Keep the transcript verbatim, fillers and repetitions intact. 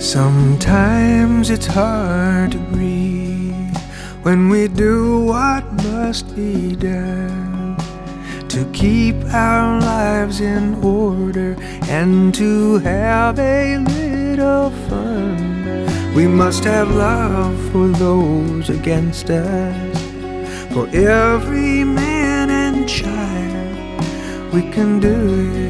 Sometimes it's hard to breathe when we do what must be done to keep our lives in order and to have a little fun. We must have love for those against us, for every man and child. We can do it